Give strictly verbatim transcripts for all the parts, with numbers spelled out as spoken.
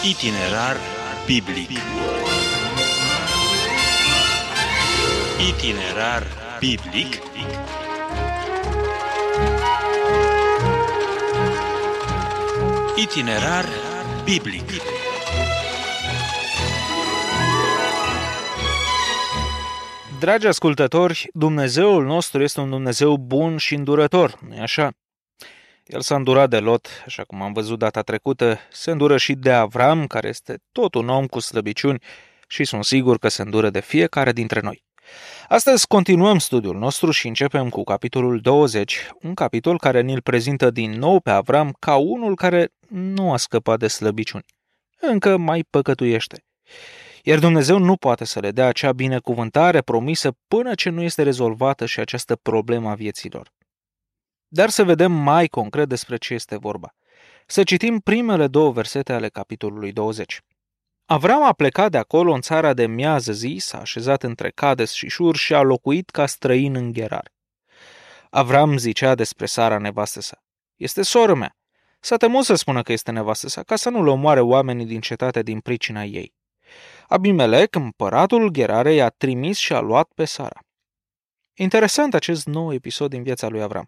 Itinerar biblic. Itinerar biblic. Itinerar biblic. Dragi ascultători, Dumnezeul nostru este un Dumnezeu bun și îndurător, nu-i așa? El s-a îndurat de Lot, așa cum am văzut data trecută, se îndură și de Avram, care este tot un om cu slăbiciuni și sunt sigur că se îndură de fiecare dintre noi. Astăzi continuăm studiul nostru și începem cu capitolul douăzeci, un capitol care ni-l prezintă din nou pe Avram ca unul care nu a scăpat de slăbiciuni. Încă mai păcătuiește. Iar Dumnezeu nu poate să le dea acea binecuvântare promisă până ce nu este rezolvată și această problemă a vieților. Dar să vedem mai concret despre ce este vorba. Să citim primele două versete ale capitolului douăzeci. Avram a plecat de acolo în țara de miază zi, s-a așezat între Cades și Șur și a locuit ca străin în Gerar. Avram zicea despre Sara, nevastă sa: "Este soră mea." S-a temut să spună că este nevastă sa, ca să nu-l omoare oamenii din cetate din pricina ei. Abimelec, împăratul Gerarei, a trimis și a luat pe Sara. Interesant acest nou episod din viața lui Avram.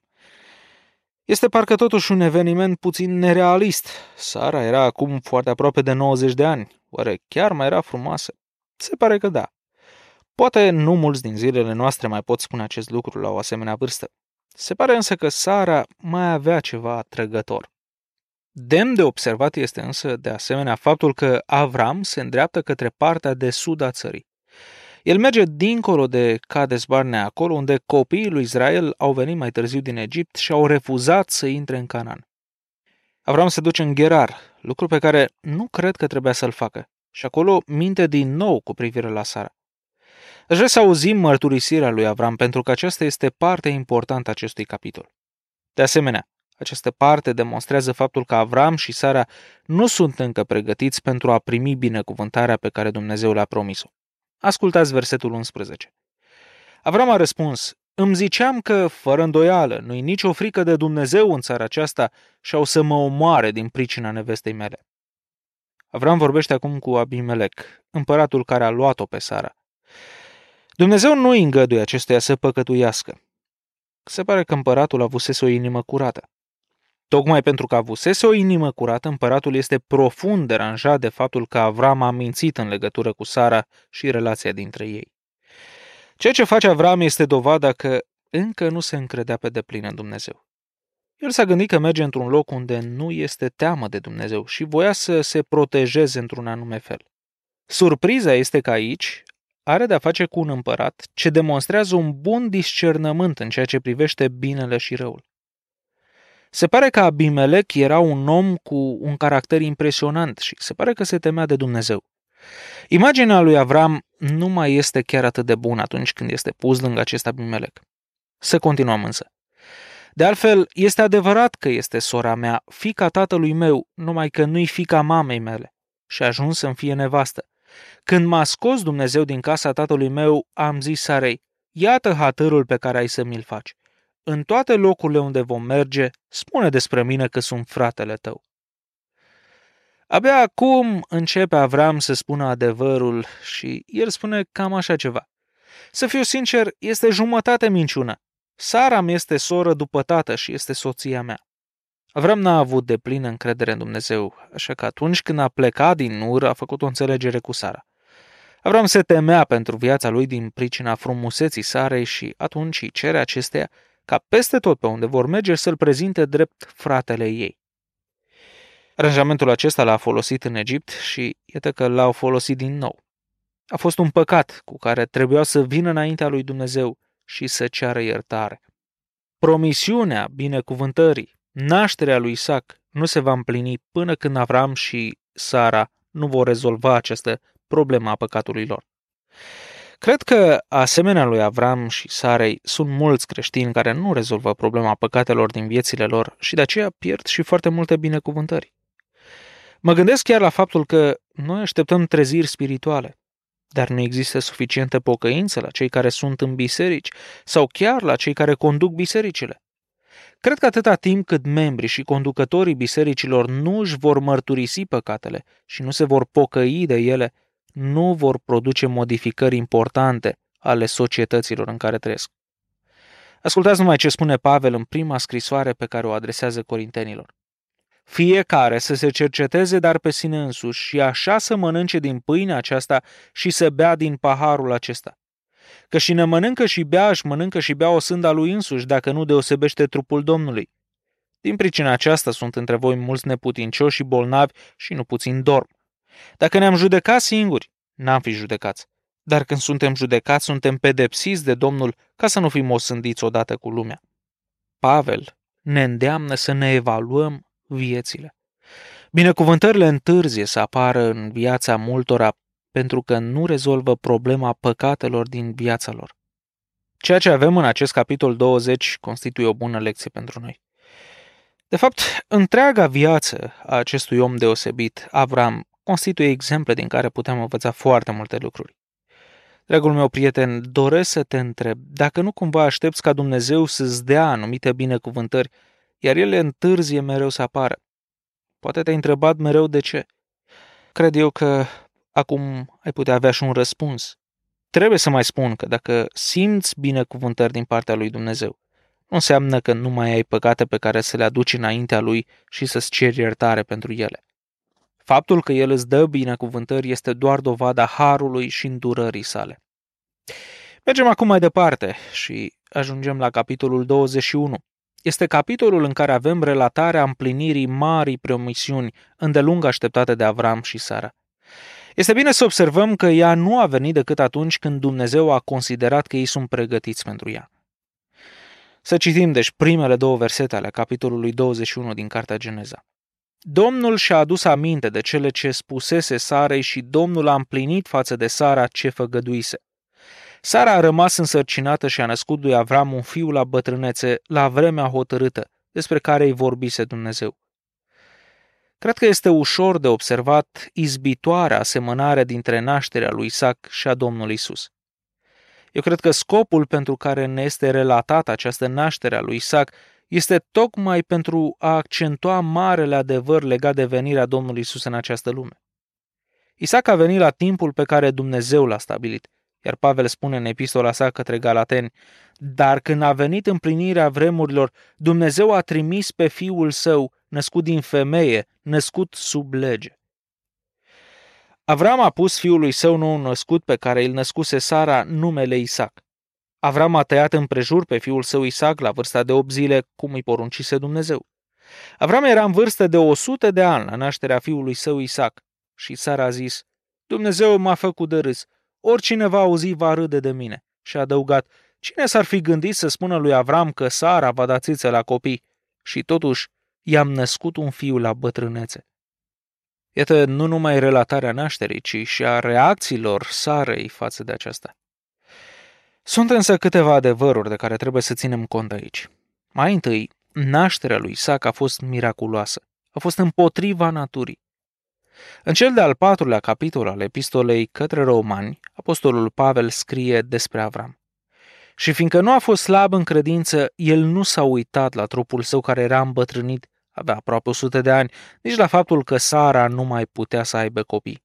Este parcă totuși un eveniment puțin nerealist. Sara era acum foarte aproape de nouăzeci de ani. Oare chiar mai era frumoasă? Se pare că da. Poate nu mulți din zilele noastre mai pot spune acest lucru la o asemenea vârstă. Se pare însă că Sara mai avea ceva atrăgător. Demn de observat este însă de asemenea faptul că Avram se îndreaptă către partea de sud a țării. El merge dincolo de Cades Barnea, acolo unde copiii lui Israel au venit mai târziu din Egipt și au refuzat să intre în Canaan. Avram se duce în Gerar, lucru pe care nu cred că trebuia să-l facă, și acolo minte din nou cu privire la Sara. Aș vrea să auzim mărturisirea lui Avram, pentru că aceasta este partea importantă a acestui capitol. De asemenea, această parte demonstrează faptul că Avram și Sara nu sunt încă pregătiți pentru a primi binecuvântarea pe care Dumnezeu le-a promis-o. Ascultați versetul unsprezece. Avram a răspuns: "Îmi ziceam că, fără îndoială, nu-i nicio frică de Dumnezeu în țara aceasta și au să mă omoare din pricina nevestei mele." Avram vorbește acum cu Abimelec, împăratul care a luat-o pe Sara. Dumnezeu nu îi îngăduie acestuia să păcătuiască. Se pare că împăratul avusese o inimă curată. Tocmai pentru că avusese o inimă curată, împăratul este profund deranjat de faptul că Avram a mințit în legătură cu Sara și relația dintre ei. Ceea ce face Avram este dovada că încă nu se încredea pe deplin în Dumnezeu. El s-a gândit că merge într-un loc unde nu este teamă de Dumnezeu și voia să se protejeze într-un anume fel. Surpriza este că aici are de-a face cu un împărat ce demonstrează un bun discernământ în ceea ce privește binele și răul. Se pare că Abimelec era un om cu un caracter impresionant și se pare că se temea de Dumnezeu. Imaginea lui Avram nu mai este chiar atât de bună atunci când este pus lângă acest Abimelec. Să continuăm însă. De altfel, este adevărat că este sora mea, fiica tatălui meu, numai că nu-i fiica mamei mele, și a ajuns să-mi fie nevastă. Când m-a scos Dumnezeu din casa tatălui meu, am zis Sarei: "Iată hatărul pe care ai să mi-l faci. În toate locurile unde vom merge, spune despre mine că sunt fratele tău." Abia acum începe Avram să spună adevărul și el spune cam așa ceva: "Să fiu sincer, este jumătate minciună. Sara mi este soră după tată și este soția mea." Avram n-a avut deplină încredere în Dumnezeu, așa că atunci când a plecat din Ur, a făcut o înțelegere cu Sara. Avram se temea pentru viața lui din pricina frumuseții Sarei și atunci îi cere acesteia ca peste tot pe unde vor merge să-l prezinte drept fratele ei. Aranjamentul acesta l-a folosit în Egipt și iată că l-au folosit din nou. A fost un păcat cu care trebuia să vină înaintea lui Dumnezeu și să ceară iertare. Promisiunea binecuvântării, nașterea lui Isaac, nu se va împlini până când Avram și Sara nu vor rezolva această problemă a păcatului lor. Cred că, asemenea lui Avram și Sarei, sunt mulți creștini care nu rezolvă problema păcatelor din viețile lor și de aceea pierd și foarte multe binecuvântări. Mă gândesc chiar la faptul că noi așteptăm treziri spirituale, dar nu există suficientă pocăință la cei care sunt în biserici sau chiar la cei care conduc bisericile. Cred că atâta timp cât membrii și conducătorii bisericilor nu își vor mărturisi păcatele și nu se vor pocăi de ele, nu vor produce modificări importante ale societăților în care trăiesc. Ascultați numai ce spune Pavel în prima scrisoare pe care o adresează corintenilor. Fiecare să se cerceteze dar pe sine însuși și așa să mănânce din pâinea aceasta și să bea din paharul acesta. Că și ne mănâncă și bea, își mănâncă și bea o sânda lui însuși, dacă nu deosebește trupul Domnului. Din pricina aceasta sunt între voi mulți neputincioși și bolnavi și nu puțin dorm. Dacă ne-am judecat singuri, n-am fi judecați. Dar când suntem judecați, suntem pedepsiți de Domnul ca să nu fim osândiți odată cu lumea. Pavel ne îndeamnă să ne evaluăm viețile. Binecuvântările întârzie să apară în viața multora pentru că nu rezolvă problema păcatelor din viața lor. Ceea ce avem în acest capitol douăzeci constituie o bună lecție pentru noi. De fapt, întreaga viață a acestui om deosebit, Avram, constituie exemple din care putem învăța foarte multe lucruri. Dragul meu prieten, doresc să te întreb dacă nu cumva aștepți ca Dumnezeu să-ți dea anumite binecuvântări, iar ele întârzie mereu să apară. Poate te-ai întrebat mereu de ce. Cred eu că acum ai putea avea și un răspuns. Trebuie să mai spun că dacă simți binecuvântări din partea lui Dumnezeu, nu înseamnă că nu mai ai păcate pe care să le aduci înaintea lui și să-ți ceri iertare pentru ele. Faptul că el îți dă binecuvântări este doar dovada harului și îndurării sale. Mergem acum mai departe și ajungem la capitolul douăzeci și unu. Este capitolul în care avem relatarea împlinirii marii promisiuni îndelung așteptate de Avram și Sara. Este bine să observăm că ea nu a venit decât atunci când Dumnezeu a considerat că ei sunt pregătiți pentru ea. Să citim deci primele două versete ale capitolului douăzeci și unu din cartea Geneza. Domnul și-a adus aminte de cele ce spusese Sarei și Domnul a împlinit față de Sara ce făgăduise. Sara a rămas însărcinată și a născut lui Avram un fiu la bătrânețe, la vremea hotărâtă, despre care îi vorbise Dumnezeu. Cred că este ușor de observat izbitoarea asemănare dintre nașterea lui Isaac și a Domnului Isus. Eu cred că scopul pentru care ne este relatată această naștere a lui Isaac este tocmai pentru a accentua marele adevăr legat de venirea Domnului Isus în această lume. Isaac a venit la timpul pe care Dumnezeu l-a stabilit, iar Pavel spune în epistola sa către Galateni, dar când a venit împlinirea vremurilor, Dumnezeu a trimis pe Fiul Său, născut din femeie, născut sub lege. Avram a pus fiului său nou născut pe care îl născuse Sara numele Isaac. Avram a tăiat împrejur pe fiul său Isaac la vârsta de opt zile, cum îi poruncise Dumnezeu. Avram era în vârstă de o sută de ani la nașterea fiului său Isaac și Sara a zis, Dumnezeu m-a făcut de râs, oricine va auzi va râde de mine. Și a adăugat, cine s-ar fi gândit să spună lui Avram că Sara va da țiță la copii? Și totuși i-am născut un fiu la bătrânețe. Iată nu numai relatarea nașterii, ci și a reacțiilor Sarei față de aceasta. Sunt însă câteva adevăruri de care trebuie să ținem cont aici. Mai întâi, nașterea lui Isaac a fost miraculoasă, a fost împotriva naturii. În cel de-al patrulea capitol al epistolei către Romani, apostolul Pavel scrie despre Avram. Și fiindcă nu a fost slab în credință, el nu s-a uitat la trupul său care era îmbătrânit, avea aproape o sută de ani, nici la faptul că Sara nu mai putea să aibă copii.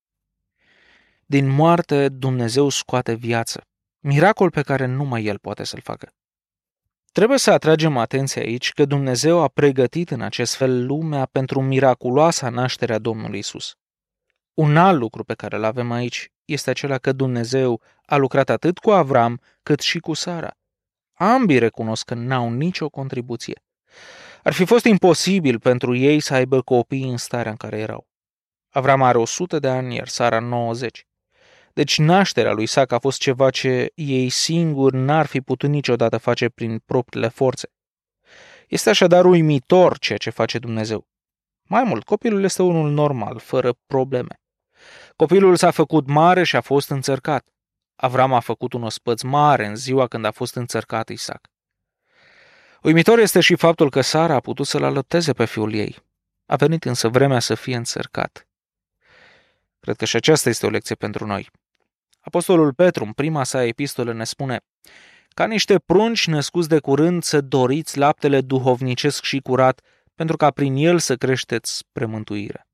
Din moarte Dumnezeu scoate viață, miracol pe care numai El poate să-l facă. Trebuie să atragem atenția aici că Dumnezeu a pregătit în acest fel lumea pentru miraculoasa nașterea Domnului Isus. Un alt lucru pe care îl avem aici este acela că Dumnezeu a lucrat atât cu Avram cât și cu Sara. Ambii recunosc că n-au nicio contribuție. Ar fi fost imposibil pentru ei să aibă copii în starea în care erau. Avram are o sută de ani, iar Sara nouăzeci. Deci nașterea lui Isaac a fost ceva ce ei singuri n-ar fi putut niciodată face prin propriile forțe. Este așadar uimitor ceea ce face Dumnezeu. Mai mult, copilul este unul normal, fără probleme. Copilul s-a făcut mare și a fost înțărcat. Avram a făcut un ospăț mare în ziua când a fost înțărcat Isaac. Uimitor este și faptul că Sara a putut să-l alăpteze pe fiul ei. A venit însă vremea să fie înțărcat. Cred că și aceasta este o lecție pentru noi. Apostolul Petru, în prima sa epistolă, ne spune ca niște prunci născuți de curând să doriți laptele duhovnicesc și curat, pentru ca prin el să creșteți spre mântuire.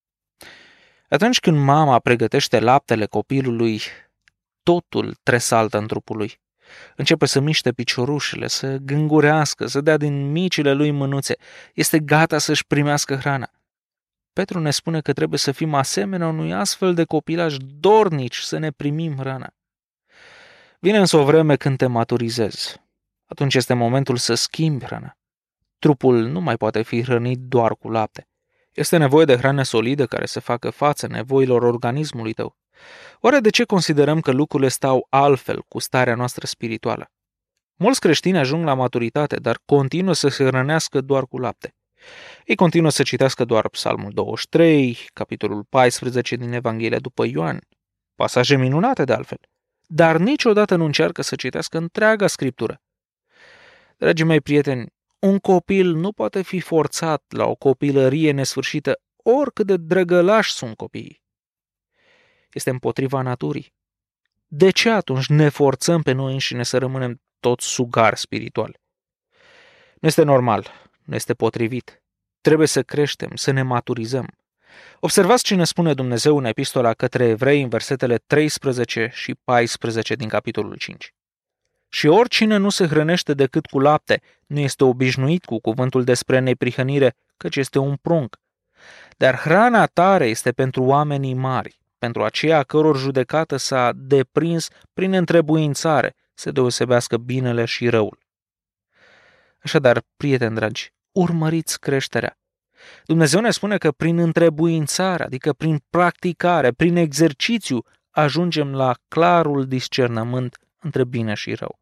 Atunci când mama pregătește laptele copilului, totul tresaltă în trupul lui. Începe să miște piciorușele, să gângurească, să dea din micile lui mânuțe. Este gata să-și primească hrana. Petru ne spune că trebuie să fim asemenea unui astfel de copilaj dornici să ne primim hrana. Vine însă o vreme când te maturizezi. Atunci este momentul să schimbi hrana. Trupul nu mai poate fi hrănit doar cu lapte. Este nevoie de hrană solidă care să facă față nevoilor organismului tău. Oare de ce considerăm că lucrurile stau altfel cu starea noastră spirituală? Mulți creștini ajung la maturitate, dar continuă să se hrănească doar cu lapte. Ei continuă să citească doar Psalmul douăzeci și trei, capitolul paisprezece din Evanghelia după Ioan, pasaje minunate de altfel, dar niciodată nu încearcă să citească întreaga Scriptură. Dragii mei prieteni, un copil nu poate fi forțat la o copilărie nesfârșită, oricât de drăgălași sunt copiii. Este împotriva naturii. De ce atunci ne forțăm pe noi înșine să rămânem toți sugari spirituali? Nu este normal, nu este potrivit. Trebuie să creștem, să ne maturizăm. Observați ce ne spune Dumnezeu în epistola către evrei în versetele treisprezece și paisprezece din capitolul cinci. Și oricine nu se hrănește decât cu lapte, nu este obișnuit cu cuvântul despre neprihănire, căci este un prunc. Dar hrana tare este pentru oamenii mari, pentru aceia căror judecată s-a deprins prin întrebuințare, să deosebească binele și răul. Așadar, prieteni dragi, urmăriți creșterea. Dumnezeu ne spune că prin întrebuințare, adică prin practicare, prin exercițiu, ajungem la clarul discernământ între bine și rău.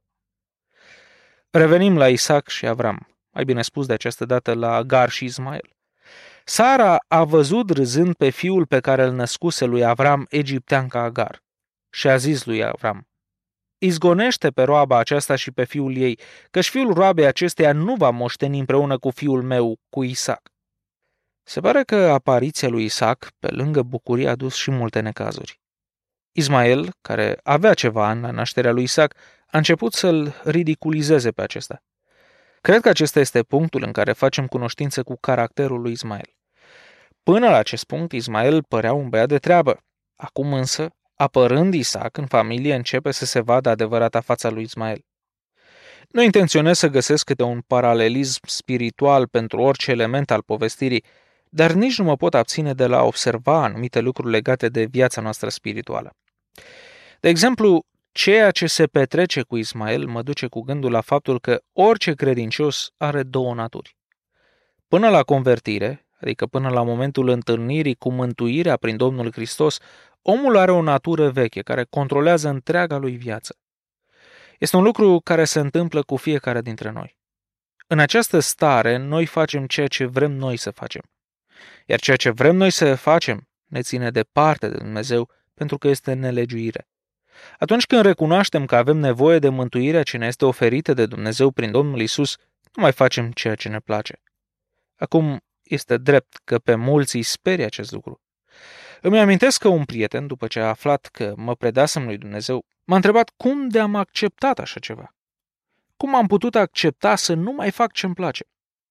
Revenim la Isaac și Avram, mai bine spus de această dată la Agar și Ismael. Sara a văzut râzând pe fiul pe care îl născuse lui Avram egipteanca Agar și a zis lui Avram: izgonește pe roaba aceasta și pe fiul ei, căci fiul roabei acesteia nu va moșteni împreună cu fiul meu, cu Isaac. Se pare că apariția lui Isaac, pe lângă bucurie, a dus și multe necazuri. Ismael, care avea ceva ani la nașterea lui Isaac, a început să-l ridiculizeze pe acesta. Cred că acesta este punctul în care facem cunoștință cu caracterul lui Ismael. Până la acest punct, Ismael părea un băiat de treabă. Acum însă, apărând Isaac în familie, începe să se vadă adevărata fața lui Ismael. Nu intenționez să găsesc câte un paralelism spiritual pentru orice element al povestirii, dar nici nu mă pot abține de la a observa anumite lucruri legate de viața noastră spirituală. De exemplu, ceea ce se petrece cu Ismael mă duce cu gândul la faptul că orice credincios are două naturi. Până la convertire, adică până la momentul întâlnirii cu mântuirea prin Domnul Hristos, omul are o natură veche care controlează întreaga lui viață. Este un lucru care se întâmplă cu fiecare dintre noi. În această stare, noi facem ceea ce vrem noi să facem. Iar ceea ce vrem noi să facem ne ține departe de Dumnezeu pentru că este nelegiuire. Atunci când recunoaștem că avem nevoie de mântuirea ce ne este oferită de Dumnezeu prin Domnul Isus, nu mai facem ceea ce ne place. Acum, este drept că pe mulți îi sperie acest lucru. Îmi amintesc că un prieten, după ce a aflat că mă predasem lui Dumnezeu, m-a întrebat cum de am acceptat așa ceva. Cum am putut accepta să nu mai fac ce-mi place?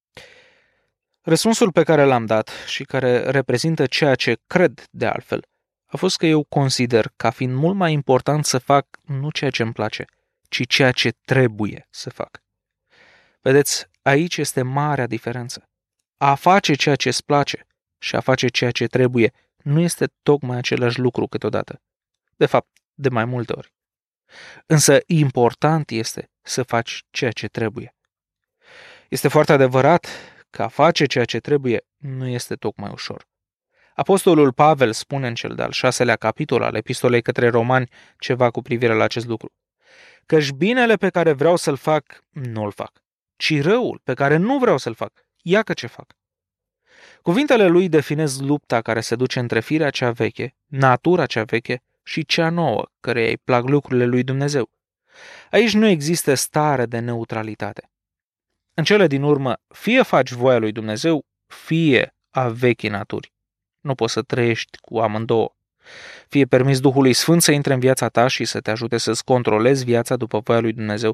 Răspunsul pe care l-am dat și care reprezintă ceea ce cred de altfel, a fost că eu consider ca fiind mult mai important să fac nu ceea ce îmi place, ci ceea ce trebuie să fac. Vedeți, aici este marea diferență. A face ceea ce îți place și a face ceea ce trebuie nu este tocmai același lucru câteodată. De fapt, de mai multe ori. Însă important este să faci ceea ce trebuie. Este foarte adevărat că a face ceea ce trebuie nu este tocmai ușor. Apostolul Pavel spune în cel de-al șaselea capitol al epistolei către romani ceva cu privire la acest lucru. Căci binele pe care vreau să-l fac, nu-l fac, ci răul pe care nu vreau să-l fac, iacă ce fac. Cuvintele lui definez lupta care se duce între firea cea veche, natura cea veche și cea nouă, căreia îi plac lucrurile lui Dumnezeu. Aici nu există stare de neutralitate. În cele din urmă, fie faci voia lui Dumnezeu, fie a vechii naturi. Nu poți să trăiești cu amândouă. Fie permis Duhului Sfânt să intre în viața ta și să te ajute să-ți controlezi viața după voia lui Dumnezeu,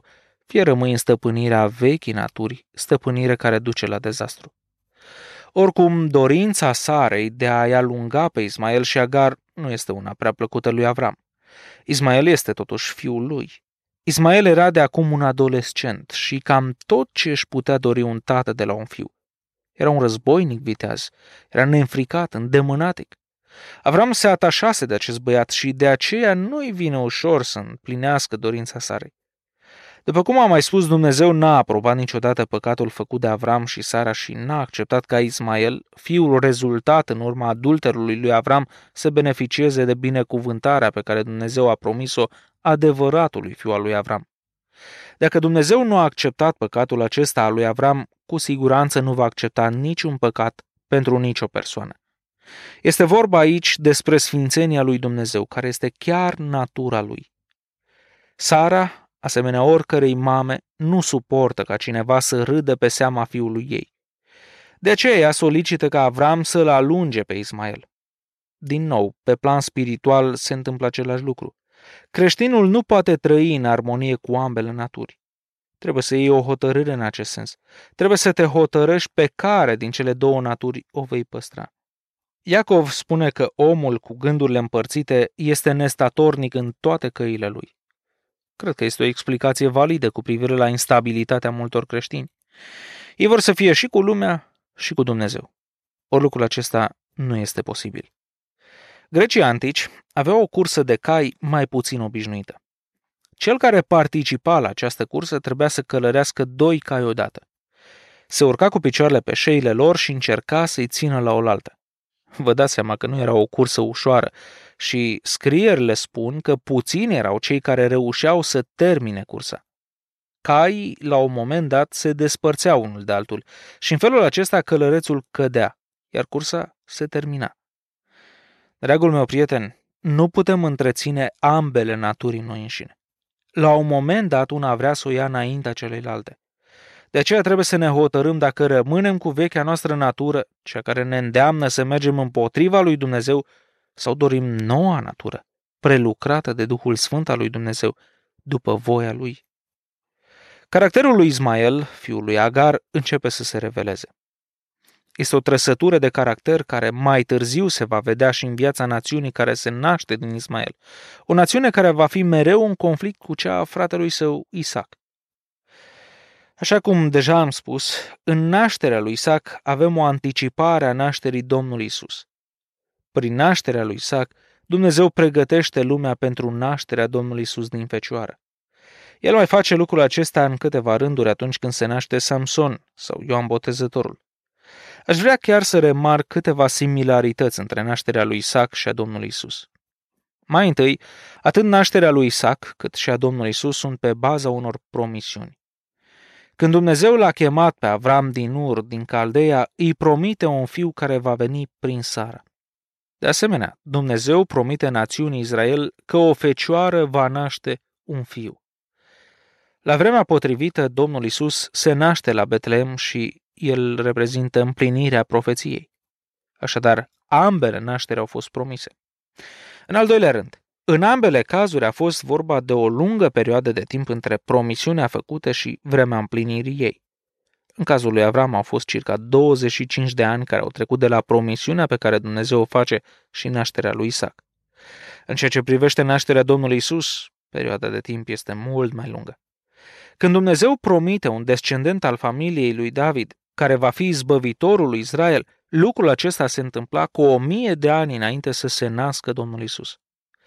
fie rămâi în stăpânirea vechii naturi, stăpânire care duce la dezastru. Oricum, dorința Sarei de a-i alunga pe Ismael și Agar nu este una prea plăcută lui Avram. Ismael este totuși fiul lui. Ismael era de acum un adolescent și cam tot ce își putea dori un tată de la un fiu. Era un războinic viteaz, era neînfricat, îndemânatic. Avram se atașase de acest băiat și de aceea nu-i vine ușor să împlinească dorința Sarei. După cum am mai spus, Dumnezeu n-a aprobat niciodată păcatul făcut de Avram și Sara și n-a acceptat ca Ismael, fiul rezultat în urma adulterului lui Avram, să beneficieze de binecuvântarea pe care Dumnezeu a promis-o adevăratului fiu al lui Avram. Dacă Dumnezeu nu a acceptat păcatul acesta al lui Avram, cu siguranță nu va accepta niciun păcat pentru nicio persoană. Este vorba aici despre sfințenia lui Dumnezeu, care este chiar natura lui. Sara, asemenea oricărei mame, nu suportă ca cineva să râdă pe seama fiului ei. De aceea ea solicită ca Avram să-l alunge pe Ismael. Din nou, pe plan spiritual se întâmplă același lucru. Creștinul nu poate trăi în armonie cu ambele naturi. Trebuie să iei o hotărâre în acest sens. Trebuie să te hotărăști pe care din cele două naturi o vei păstra. Iacov spune că omul cu gândurile împărțite este nestatornic în toate căile lui. Cred că este o explicație validă cu privire la instabilitatea multor creștini. Ei vor să fie și cu lumea și cu Dumnezeu. Ori lucrul acesta nu este posibil. Grecii antici aveau o cursă de cai mai puțin obișnuită. Cel care participa la această cursă trebuia să călărească doi cai odată. Se urca cu picioarele pe șeile lor și încerca să-i țină la oaltă. Vă dați seama că nu era o cursă ușoară și scrierile spun că puțini erau cei care reușeau să termine cursa. Caii, la un moment dat, se despărțeau unul de altul și în felul acesta călărețul cădea, iar cursa se termina. Dragul meu prieten, nu putem întreține ambele naturi în noi înșine. La un moment dat, una vrea să o ia înaintea celeilalte. De aceea trebuie să ne hotărâm dacă rămânem cu vechea noastră natură, cea care ne îndeamnă să mergem împotriva lui Dumnezeu, sau dorim noua natură, prelucrată de Duhul Sfânt al lui Dumnezeu, după voia lui. Caracterul lui Ismael, fiul lui Agar, începe să se reveleze. Este o trăsătură de caracter care mai târziu se va vedea și în viața națiunii care se naște din Ismael, o națiune care va fi mereu în conflict cu cea a fratelui său Isaac. Așa cum deja am spus, în nașterea lui Isaac avem o anticipare a nașterii Domnului Isus. Prin nașterea lui Isaac, Dumnezeu pregătește lumea pentru nașterea Domnului Isus din fecioară. El mai face lucrul acesta în câteva rânduri atunci când se naște Samson sau Ioan Botezătorul. Aș vrea chiar să remarc câteva similarități între nașterea lui Isaac și a Domnului Isus. Mai întâi, atât nașterea lui Isaac cât și a Domnului Isus sunt pe baza unor promisiuni. Când Dumnezeu l-a chemat pe Avram din Ur, din Caldeia, îi promite un fiu care va veni prin Sara. De asemenea, Dumnezeu promite națiunii Israel că o fecioară va naște un fiu. La vremea potrivită, Domnul Isus se naște la Betlehem și el reprezintă împlinirea profeției. Așadar, ambele nașteri au fost promise. În al doilea rând, în ambele cazuri a fost vorba de o lungă perioadă de timp între promisiunea făcută și vremea împlinirii ei. În cazul lui Avram au fost circa douăzeci și cinci de ani care au trecut de la promisiunea pe care Dumnezeu o face și nașterea lui Isaac. În ceea ce privește nașterea Domnului Isus, perioada de timp este mult mai lungă. Când Dumnezeu promite un descendent al familiei lui David, care va fi izbăvitorul lui Israel, lucrul acesta se întâmpla cu o mie de ani înainte să se nască Domnul Isus.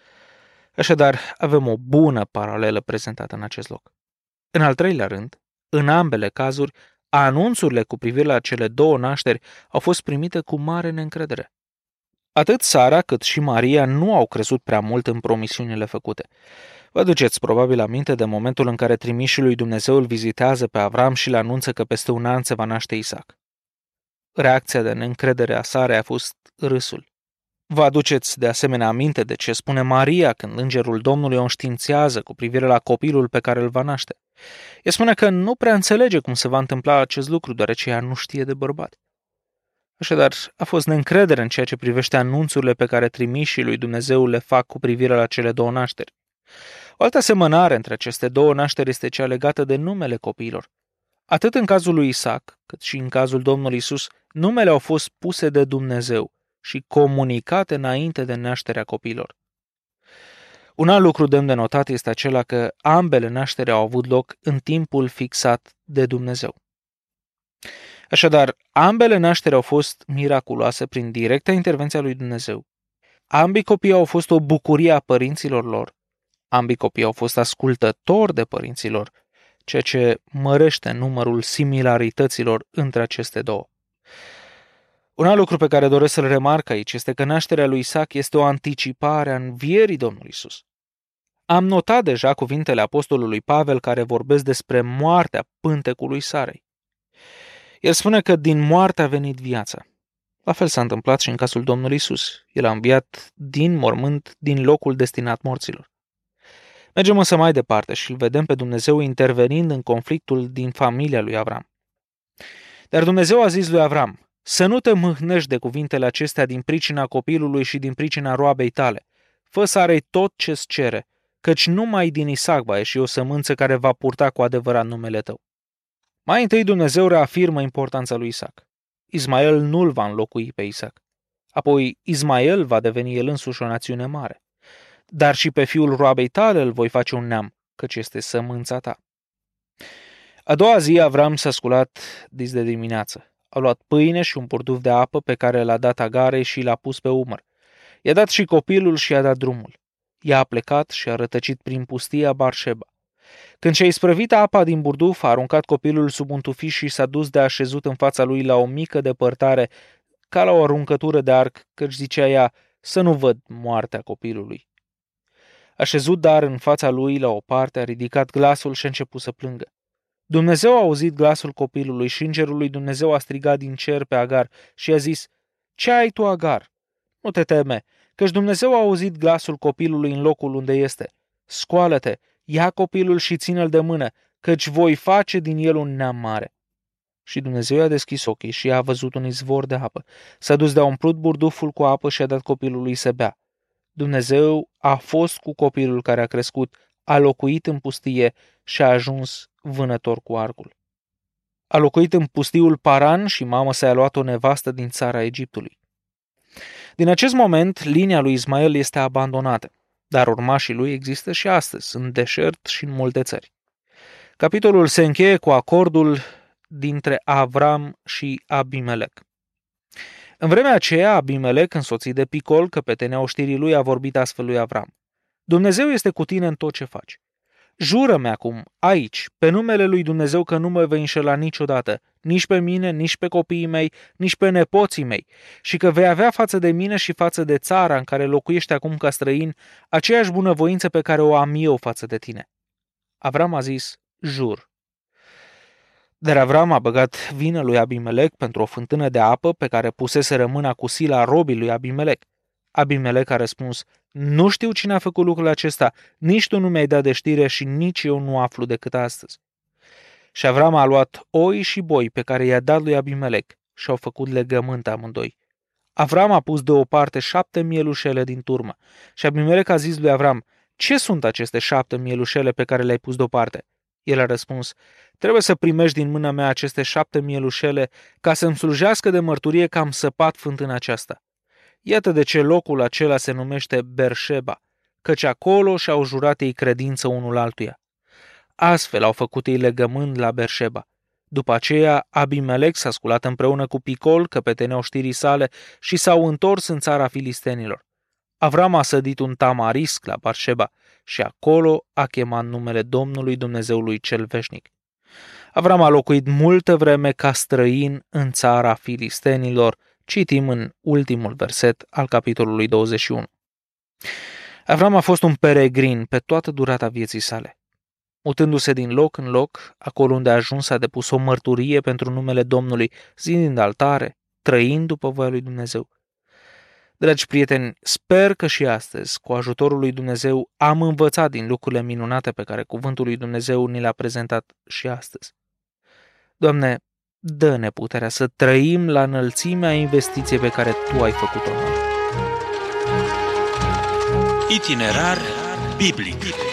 Așadar, avem o bună paralelă prezentată în acest loc. În al treilea rând, în ambele cazuri, anunțurile cu privire la cele două nașteri au fost primite cu mare neîncredere. Atât Sara cât și Maria nu au crezut prea mult în promisiunile făcute. Vă aduceți probabil aminte de momentul în care trimișul lui Dumnezeu îl vizitează pe Avram și le anunță că peste un an se va naște Isaac. Reacția de neîncredere a Sarei a fost râsul. Vă aduceți de asemenea aminte de ce spune Maria când îngerul Domnului o înștiințează cu privire la copilul pe care îl va naște. Ea spune că nu prea înțelege cum se va întâmpla acest lucru, deoarece ea nu știe de bărbat. Așadar, a fost neîncredere în ceea ce privește anunțurile pe care trimișii lui Dumnezeu le fac cu privire la cele două nașteri. O altă asemănare între aceste două nașteri este cea legată de numele copiilor. Atât în cazul lui Isaac, cât și în cazul Domnului Iisus, numele au fost puse de Dumnezeu și comunicate înainte de nașterea copiilor. Un alt lucru demn de notat este acela că ambele nașteri au avut loc în timpul fixat de Dumnezeu. Așadar, ambele nașteri au fost miraculoase prin directa intervenție a lui Dumnezeu. Ambii copii au fost o bucurie a părinților lor. Ambii copii au fost ascultători de părinților, ceea ce mărește numărul similarităților între aceste două. Un alt lucru pe care doresc să-l remarc aici este că nașterea lui Isaac este o anticipare a învierii Domnului Iisus. Am notat deja cuvintele apostolului Pavel care vorbesc despre moartea pântecului Sarei. El spune că din moarte a venit viața. La fel s-a întâmplat și în cazul Domnului Iisus. El a înviat din mormânt, din locul destinat morților. Mergem însă mai departe și îl vedem pe Dumnezeu intervenind în conflictul din familia lui Avram. Dar Dumnezeu a zis lui Avram: să nu te mâhnești de cuvintele acestea din pricina copilului și din pricina roabei tale. Fă Sarei tot ce-ți cere, căci numai din Isaac va ieși o sămânță care va purta cu adevărat numele tău. Mai întâi Dumnezeu reafirmă importanța lui Isaac. Ismael nu-l va înlocui pe Isaac. Apoi Ismael va deveni el însuși o națiune mare. Dar și pe fiul roabei tale îl voi face un neam, căci este sămânța ta. A doua zi Avram s-a sculat dis de dimineață. A luat pâine și un burduf de apă pe care l-a dat Agarei și l-a pus pe umăr. I-a dat și copilul și i-a dat drumul. Ea a plecat și a rătăcit prin pustia Barșeba. Când și-a isprăvit apa din burduf, a aruncat copilul sub un tufiș și s-a dus de așezut în fața lui la o mică depărtare, ca la o aruncătură de arc, căci zicea ea: să nu văd moartea copilului. Așezut dar în fața lui la o parte, a ridicat glasul și a început să plângă. Dumnezeu a auzit glasul copilului și îngerul lui Dumnezeu a strigat din cer pe Agar și i-a zis: ce ai tu, Agar? Nu te teme, căci Dumnezeu a auzit glasul copilului în locul unde este. Scoală-te, ia copilul și ține-l de mână, căci voi face din el un neam mare. Și Dumnezeu i-a deschis ochii și a văzut un izvor de apă. S-a dus de-a umplut burduful cu apă și a dat copilului să bea. Dumnezeu a fost cu copilul care a crescut, a locuit în pustie și a ajuns vânător cu arcul. A locuit în pustiul Paran și mama sa i-a luat o nevastă din țara Egiptului. Din acest moment, linia lui Ismael este abandonată, dar urmașii lui există și astăzi, în deșert și în multe țări. Capitolul se încheie cu acordul dintre Avram și Abimelec. În vremea aceea, Abimelec, însoțit de Picol, căpetenea oștirii lui, a vorbit astfel lui Avram: Dumnezeu este cu tine în tot ce faci. Jură-mi acum, aici, pe numele lui Dumnezeu, că nu mă vei înșela niciodată, nici pe mine, nici pe copiii mei, nici pe nepoții mei, și că vei avea față de mine și față de țara în care locuiești acum ca străin aceeași bunăvoință pe care o am eu față de tine. Avram a zis: jur. Dar Avram a băgat vină lui Abimelec pentru o fântână de apă pe care pusese mâna cu sila robii lui Abimelec. Abimelec a răspuns: nu știu cine a făcut lucrul acesta, nici tu nu mi-ai dat de știre și nici eu nu aflu decât astăzi. Și Avram a luat oi și boi pe care i-a dat lui Abimelec și au făcut legământ amândoi. Avram a pus deoparte șapte mielușele din turmă și Abimelec a zis lui Avram: ce sunt aceste șapte mielușele pe care le-ai pus deoparte? El a răspuns: trebuie să primești din mâna mea aceste șapte mielușele ca să-mi slujească de mărturie că am săpat fântâna aceasta. Iată de ce locul acela se numește Berșeba, căci acolo și-au jurat ei credință unul altuia. Astfel au făcut ei legământ la Berșeba. După aceea, Abimelec s-a sculat împreună cu Picol, căpetenea oștirii sale, și s-au întors în țara filistenilor. Avram a sădit un tamarisc la Berșeba și acolo a chemat numele Domnului Dumnezeului cel veșnic. Avram a locuit multă vreme ca străin în țara filistenilor, citim în ultimul verset al capitolului douăzeci și unu. Avram a fost un peregrin pe toată durata vieții sale. Mutându-se din loc în loc, acolo unde a ajuns a depus o mărturie pentru numele Domnului, zilnind altare, trăind după voia lui Dumnezeu. Dragi prieteni, sper că și astăzi, cu ajutorul lui Dumnezeu, am învățat din lucrurile minunate pe care cuvântul lui Dumnezeu ni le-a prezentat și astăzi. Doamne, dă-ne puterea să trăim la înălțimea investiției pe care Tu ai făcut-o în noi. Itinerar biblic.